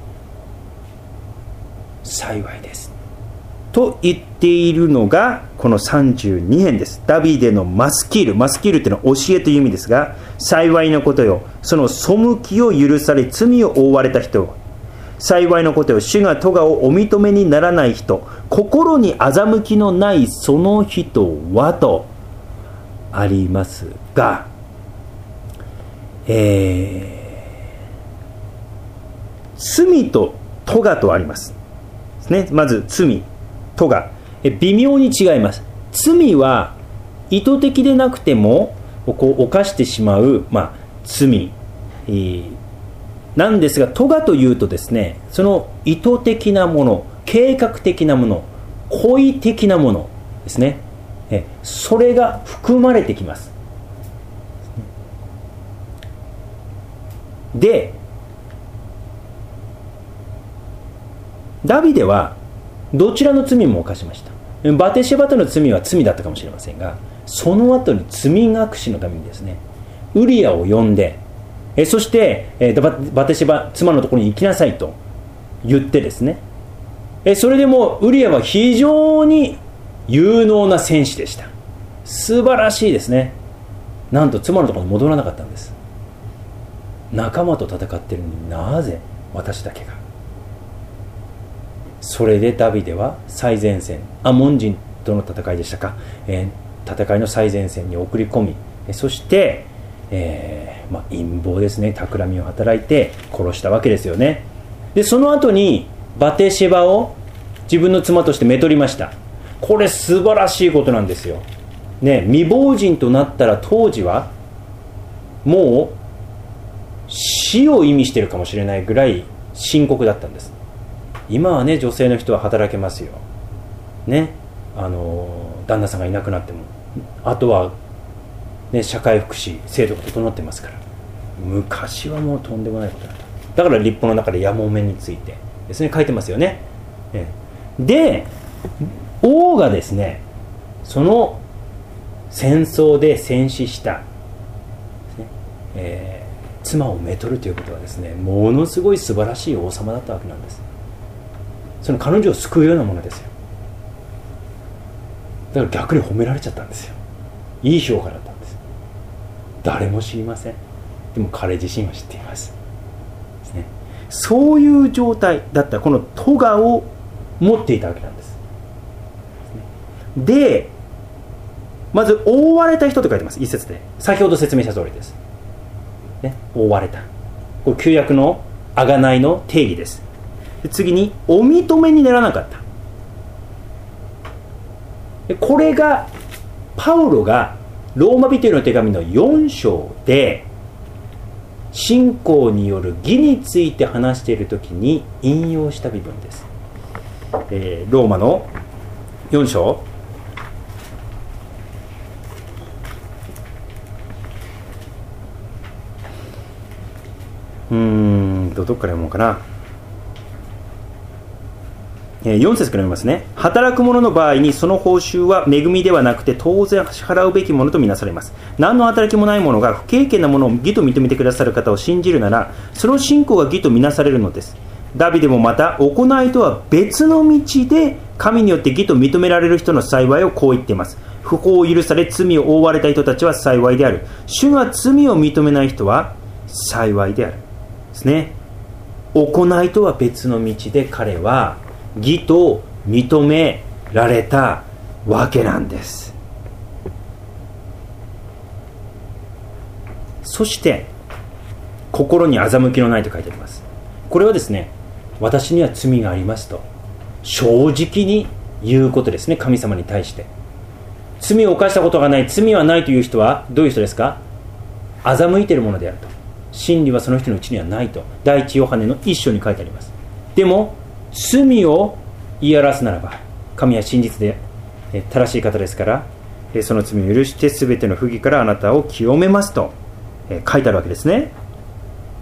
幸いですと言っているのがこの32編です。ダビデのマスキルっていうのは教えという意味ですが、幸いなことよ、その背きを許され罪を負われた人よ、幸いなことよ、主が咎をお認めにならない人、心に欺きのないその人はとありますが、罪と咎とありますね。まず罪、咎、微妙に違います。罪は意図的でなくてもこう犯してしまう、罪、なんですが、咎というとですね、その意図的なもの、計画的なもの、故意的なものですね、それが含まれてきます。で、ダビデはどちらの罪も犯しました。バテシェバとの罪は罪だったかもしれませんが、その後に罪隠しのためにですね、ウリアを呼んで、そして、バテシェバ妻のところに行きなさいと言ってですね、それでもウリアは非常に有能な戦士でした。素晴らしいですね。なんと妻のところに戻らなかったんです。仲間と戦っているのになぜ私だけが。それでダビデは最前線、アモン人との戦いでしたか、戦いの最前線に送り込み、そして、陰謀ですね、企みを働いて殺したわけですよね。でその後にバテシェバを自分の妻としてめとりました。これ素晴らしいことなんですよ、ね、未亡人となったら当時はもう死を意味しているかもしれないぐらい深刻だったんです。今はね、女性の人は働けますよ、ね、旦那さんがいなくなっても、あとは、ね、社会福祉制度が整ってますから。昔はもうとんでもないことだった。だから立法の中でやもめについてですね書いてますよね。で王がですね、その戦争で戦死した、妻をめとるということはですね、ものすごい素晴らしい王様だったわけなんです。その彼女を救うようなものですよ。だから逆に褒められちゃったんですよ。いい評価だったんです。誰も知りません。でも彼自身は知っていますですね。そういう状態だったこの咎を持っていたわけなんです。でまず覆われた人と書いてます。一節で先ほど説明した通りです、ね、覆われた、これ旧約の贖いの定義です。で次にお認めにならなかった。でこれがパウロがローマ人への手紙の4章で信仰による義について話しているときに引用した部分です。ローマの4章どこから読もうかな。4節から読みますね。働く者の場合にその報酬は恵みではなくて当然支払うべきものとみなされます。何の働きもない者が不経験なものを義と認めてくださる方を信じるなら、その信仰が義とみなされるのです。ダビデもまた行いとは別の道で神によって義と認められる人の幸いをこう言っています。不法を許され罪を覆われた人たちは幸いである。主が罪を認めない人は幸いであるですね。行いとは別の道で彼は義と認められたわけなんです。そして心に欺きのないと書いてあります。これはですね、私には罪がありますと正直に言うことですね。神様に対して罪を犯したことがない、罪はないという人はどういう人ですか？欺いているものであると。真理はその人のうちにはないと第一ヨハネの一章に書いてあります。でも罪を言い表すならば神は真実で正しい方ですから、その罪を許して全ての不義からあなたを清めますと書いてあるわけですね。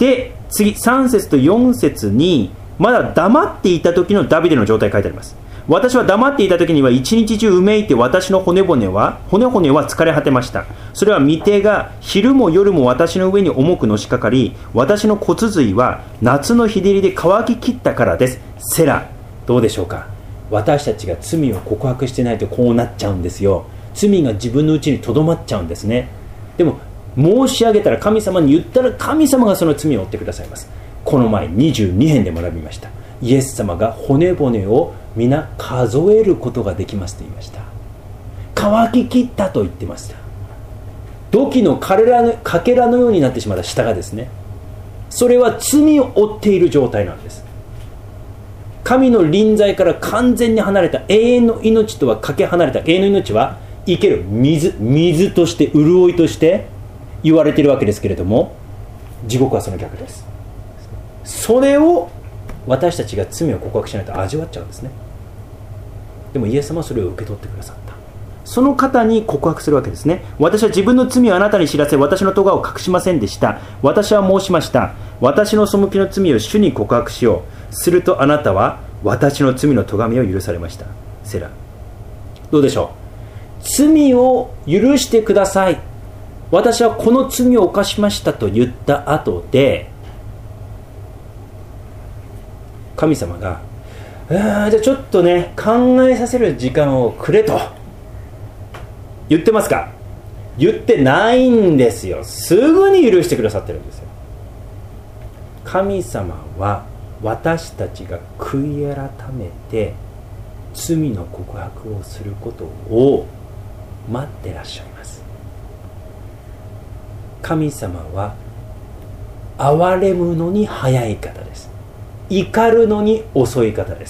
で次3節と4節にまだ黙っていた時のダビデの状態が書いてあります。私は黙っていた時には一日中うめいて私の骨々は疲れ果てました。それは御手が昼も夜も私の上に重くのしかかり、私の骨髄は夏の日照りで乾ききったからです。セラ。どうでしょうか。私たちが罪を告白してないとこうなっちゃうんですよ。罪が自分のうちにとどまっちゃうんですね。でも申し上げたら、神様に言ったら神様がその罪を負ってくださいます。この前22編で学びました。イエス様が骨々を皆数えることができますと言いました。乾ききったと言ってました。土器のかけらのようになってしまった舌がですね、それは罪を負っている状態なんです。神の臨在から完全に離れた、永遠の命とはかけ離れた。永遠の命は生ける水として、潤いとして言われているわけですけれども、地獄はその逆です。それを私たちが罪を告白しないと味わっちゃうんですね。でもイエス様はそれを受け取ってくださった。その方に告白するわけですね。私は自分の罪をあなたに知らせ、私の咎を隠しませんでした。私は申しました。私の背きの罪を主に告白しよう。するとあなたは私の罪の咎めを許されました。セラ。どうでしょう。罪を許してください。私はこの罪を犯しましたと言った後で、神様がじゃあちょっとね考えさせる時間をくれと言ってますか。言ってないんですよ。すぐに許してくださってるんですよ。神様は私たちが悔い改めて罪の告白をすることを待ってらっしゃいます。神様は憐れむのに早い方です。怒るのに遅い方です。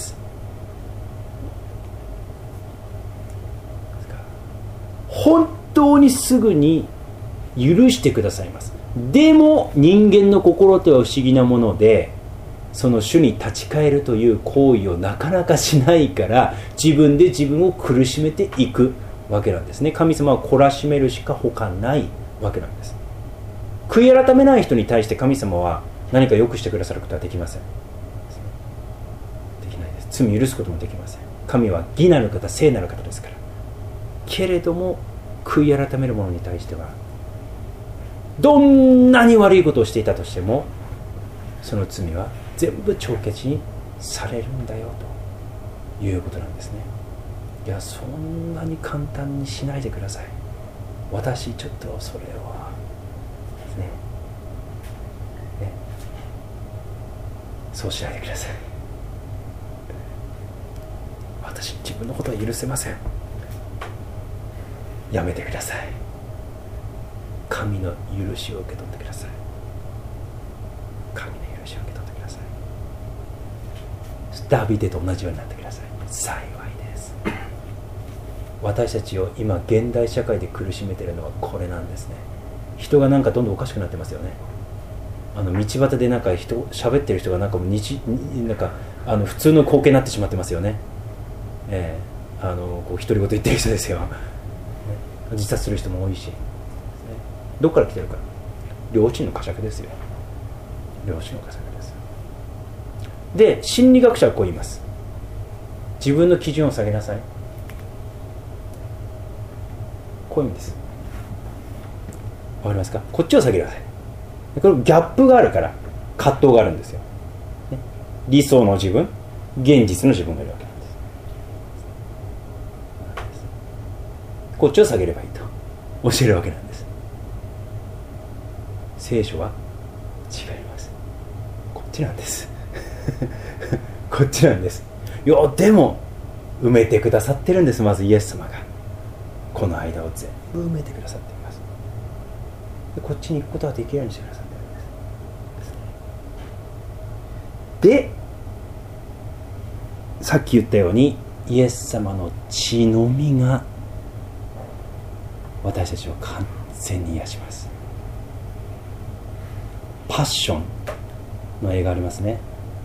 本当にすぐに許してくださいます。でも人間の心とは不思議なもので、その主に立ち返るという行為をなかなかしないから、自分で自分を苦しめていくわけなんですね。神様は懲らしめるしか他ないわけなんです。悔い改めない人に対して神様は何か良くしてくださることはできません。できないです。罪許すこともできません。神は義なる方、聖なる方ですから。けれども悔い改める者に対しては、どんなに悪いことをしていたとしても、その罪は全部帳消しにされるんだよということなんですね。いや、そんなに簡単にしないでください。私ちょっとそれをねそうしないでください。私自分のことは許せません。やめてください。神の許しを受け取ってください。神の許しを受け取ってください。ダビデと同じようになってください。幸いです。私たちを今現代社会で苦しめているのはこれなんですね。人がなんかどんどんおかしくなってますよね。道端でなんか喋ってる人がなんか普通の光景になってしまってますよね。こう独り言言ってる人ですよ。自殺する人も多いし、どこから来てるか。良心の呵責ですよ。良心の呵責ですよ。で、心理学者はこう言います。自分の基準を下げなさい。こういう意味です。わかりますか。こっちを下げなさい。これギャップがあるから葛藤があるんですよ。理想の自分、現実の自分がいるわけなんです。こっちを下げればいいと教えるわけなんです。聖書は違います。こっちなんですこっちなんです。いや、でも埋めてくださってるんです。まずイエス様がこの間を全部埋めてくださっています。でこっちに行くことができるようにしてくださってるんです。で、さっき言ったようにイエス様の血のみが私たちを完全に癒します。パッションの映画ありますね。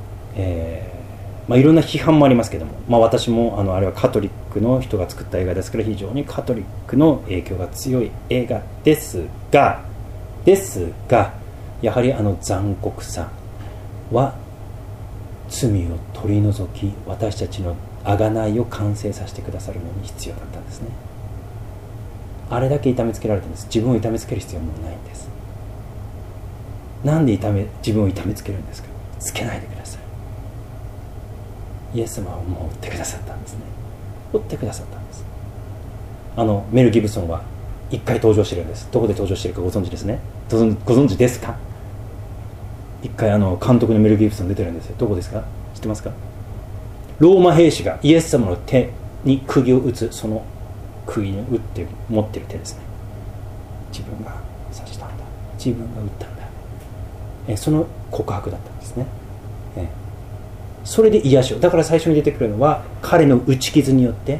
いろんな批判もありますけども、私もあれはカトリックの人が作った映画ですから、非常にカトリックの影響が強い映画ですがやはり残酷さは罪を取り除き、私たちの贖いを完成させてくださるのに必要だったんですね。あれだけ痛めつけられたんです。自分を痛めつける必要もないんです。なんで自分を痛めつけるんですか。つけないでください。イエス様はもう追ってくださったんですね。追ってくださったんです。メル・ギブソンは一回登場してるんです。どこで登場してるかご存知ですね。ご存知ですか。一回監督のメル・ギブソン出てるんですよ。どこですか。知ってますか。ローマ兵士がイエス様の手に釘を打つ、その釘に打って持ってる手ですね。自分が刺したんだ、自分が打ったんだ、その告白だったんですね。それで癒しを、だから最初に出てくるのは彼の打ち傷によって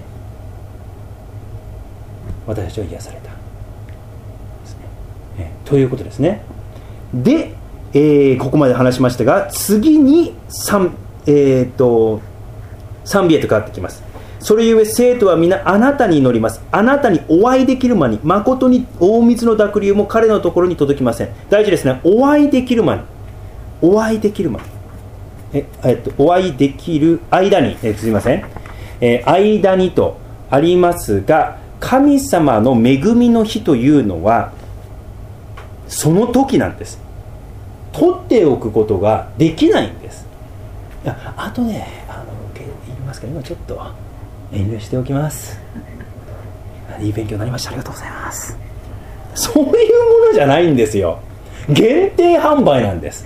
私たちは癒されたですね。ということですね。で、ここまで話しましたが、次に賛美へと変わってきます。それゆえ生徒は皆あなたに祈ります。あなたにお会いできる間に、誠に大水の濁流も彼のところに届きません。大事ですね。お会いできる間に、お会いできる間に、お会いできる間に、すみません、間にとありますが、神様の恵みの日というのはその時なんです。取っておくことができないんです。あとね、言いますけど、今ちょっと遠慮しておきます。いい勉強になりました。ありがとうございます。そういうものじゃないんですよ。限定販売なんです。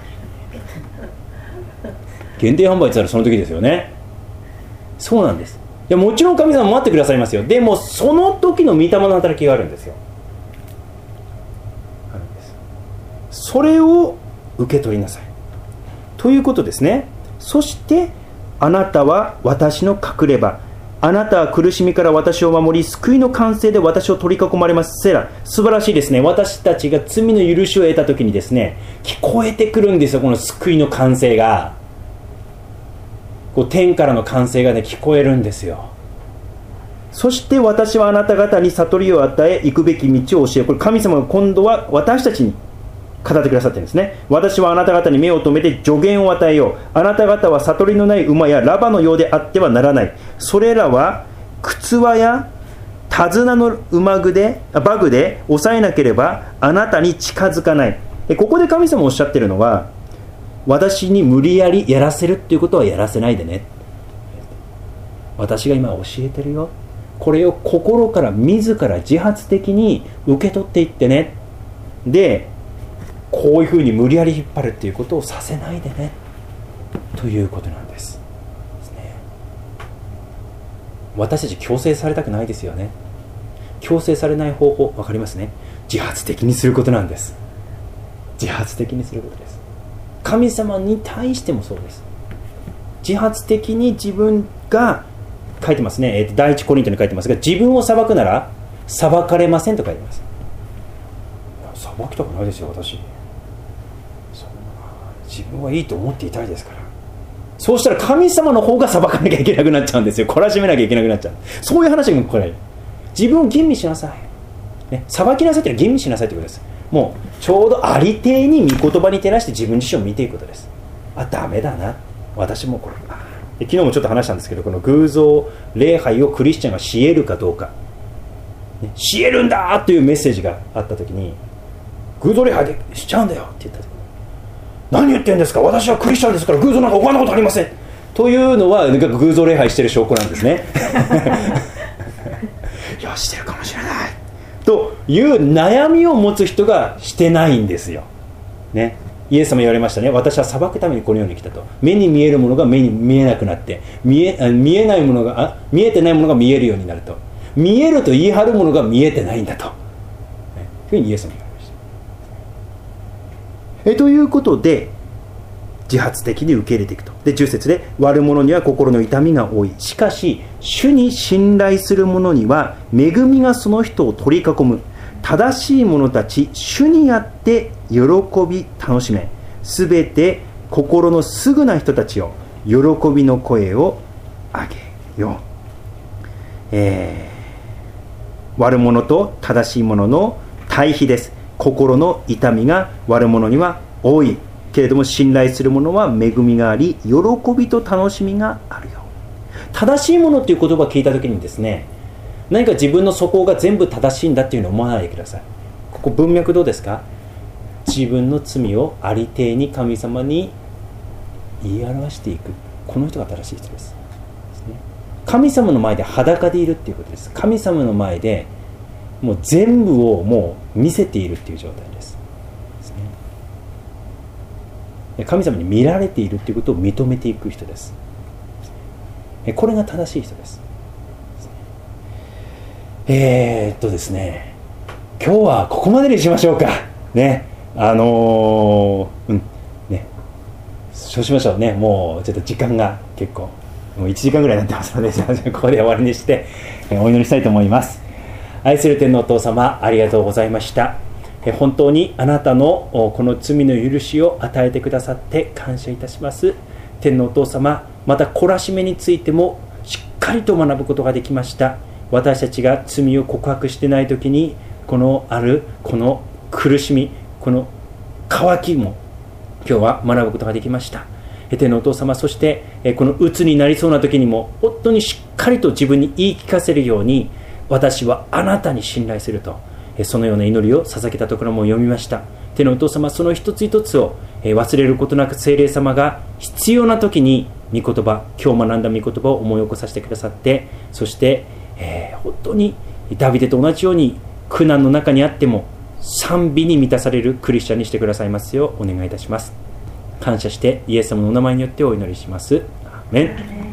限定販売って言ったらその時ですよね。そうなんです。いや、もちろん神様も待ってくださいますよ。でもその時の御霊の働きがあるんですよ。あるんです。それを受け取りなさいということですね。そしてあなたは私の隠れ場、あなたは苦しみから私を守り、救いの完成で私を取り囲まれます。セラ、素晴らしいですね。私たちが罪の許しを得た時にですね、聞こえてくるんですよ、この救いの完成が。天からの完成がね、聞こえるんですよ。そして私はあなた方に悟りを与え、行くべき道を教え、これ神様が今度は私たちに語ってくださってるんですね。私はあなた方に目を留めて助言を与えよう。あなた方は悟りのない馬やラバのようであってはならない。それらは靴輪や手綱のバグで抑えなければあなたに近づかない。ここで神様おっしゃってるのは、私に無理やりやらせるっていうことはやらせないでね。私が今教えてるよ。これを心から自ら自発的に受け取っていってね。で、こういうふうに無理やり引っ張るっていうことをさせないでねということなんです。私たち強制されたくないですよね。強制されない方法分かりますね。自発的にすることなんです。自発的にすることです。神様に対してもそうです。自発的に自分が書いてますね、第一コリントに書いてますが、自分を裁くなら裁かれませんと書いてます。裁きたくないですよ、私。自分はいいと思っていたいですから。そうしたら神様の方が裁かなきゃいけなくなっちゃうんですよ。懲らしめなきゃいけなくなっちゃう。そういう話がこれ、自分を吟味しなさい、ね、裁きなさいっていうのは吟味しなさいということです。もうちょうどありていに御言葉に照らして自分自身を見ていくことです。ダメだな、私もこれで昨日もちょっと話したんですけど、この偶像礼拝をクリスチャンがし得るかどうか、ね、し得るんだというメッセージがあった時に、偶像礼拝でしちゃうんだよって言った時、何言ってんですか、私はクリスチャンですから偶像なんか他のことありませんというのは偶像礼拝してる証拠なんですね。いや、してるかもしれないという悩みを持つ人がしてないんですよ、ね、イエス様言われましたね。私は裁くためにこの世に来たと。目に見えるものが目に見えなくなって、見えてないものが見えるようになると。見えると言い張るものが見えてないんだと、というふうにイエス様言われました。ということで自発的に受け入れていくと。で、10節で、悪者には心の痛みが多い。しかし主に信頼する者には恵みがその人を取り囲む。正しい者たち、主にあって喜び楽しめ。すべて心のすぐな人たちよ、喜びの声を上げよう。悪者と正しい者の対比です。 心の痛みが悪者には多いけれども、信頼する者は恵みがあり、喜びと楽しみがあるよ。正しいものという言葉を聞いたときにですね、何か自分の素行が全部正しいんだっていうのを思わないでください。ここ文脈どうですか？自分の罪をありていに神様に言い表していく、この人が正しい人です。神様の前で裸でいるっていうことです。神様の前でもう全部をもう見せているっていう状態です。神様に見られているということを認めていく人です。これが正しい人です。ですね、今日はここまでにしましょうかね。ね、そうしましょうね。もうちょっと時間が結構もう1時間ぐらいになってますので、ここで終わりにしてお祈りしたいと思います。愛する天のお父様、ありがとうございました。本当にあなたのこの罪の許しを与えてくださって感謝いたします。天のお父様、また懲らしめについてもしっかりと学ぶことができました。私たちが罪を告白してない時にこの苦しみ、この渇きも今日は学ぶことができました。天のお父様、そしてこの鬱になりそうな時にも本当にしっかりと自分に言い聞かせるように、私はあなたに信頼すると、そのような祈りを捧げたところも読みました。天のお父様、その一つ一つを忘れることなく、聖霊様が必要な時に御言葉、今日学んだ御言葉を思い起こさせてくださって、そして、本当にダビデと同じように苦難の中にあっても賛美に満たされるクリスチャンにしてくださいますようお願いいたします。感謝してイエス様のお名前によってお祈りします。アーメン。